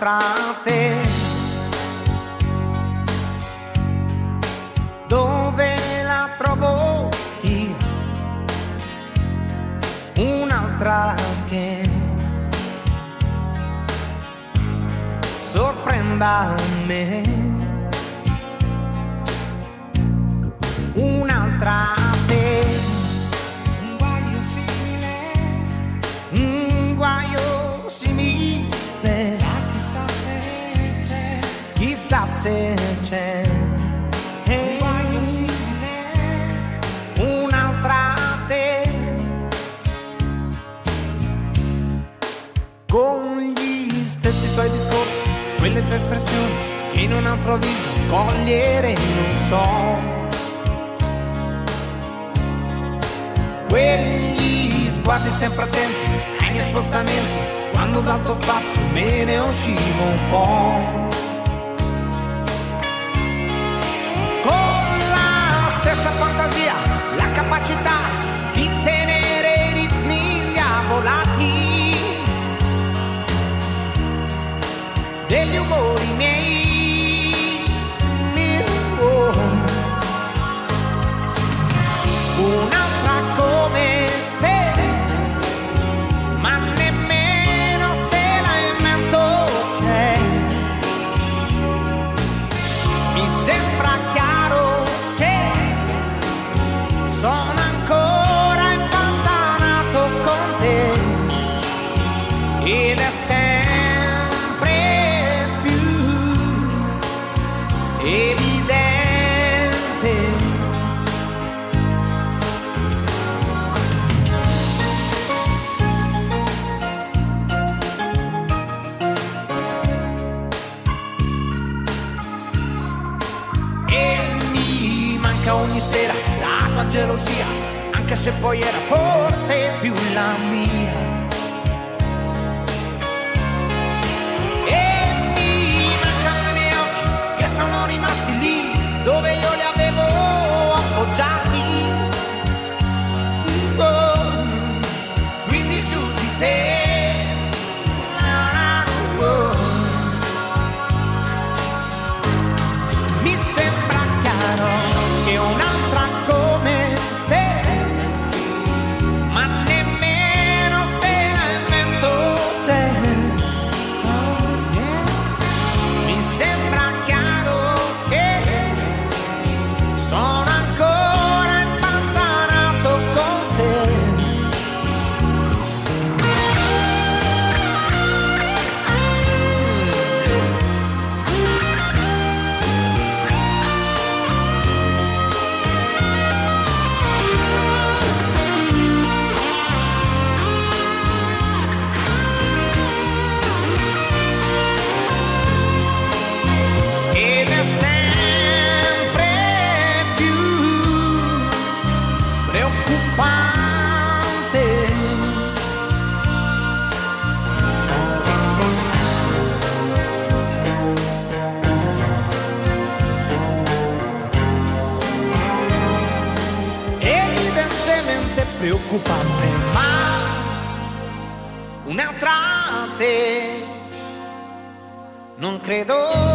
un'altra te. Dove la trovo io? Un'altra che sorprenda me. Un'altra te. Un guaio simile. Un guaio simile. Chissà se c'è. Chissà se c'è. Un guaio simile. Un'altra te. Con gli stessi tuoi discorsi, quelle tue espressioni che in un altro viso cogliere non so. Quegli sguardi sempre attenti ai miei spostamenti, quando dal tuo spazio me ne uscivo un po'. Con la stessa fantasia, la capacità di tenere i ritmi indiavolati degli umori miei. Un'altra come te, ma nemmeno se la invento c'è. Mi sembra chiaro che sono ancora impantanato con te ed è sempre più evidente. Ogni sera la tua gelosia, anche se poi era forse più la mia. E mi mancano i miei occhi che sono rimasti lì dove io li avevo appoggiati. Oh, quindi su di te. Mi sembra chiaro che un'altra come te, ma nemmeno se la invento c'è. Mi sembra chiaro che sono ancora impantanato con te. Ed è sempre più preoccupante. Evidentemente preoccupante, ma un'altra te non credo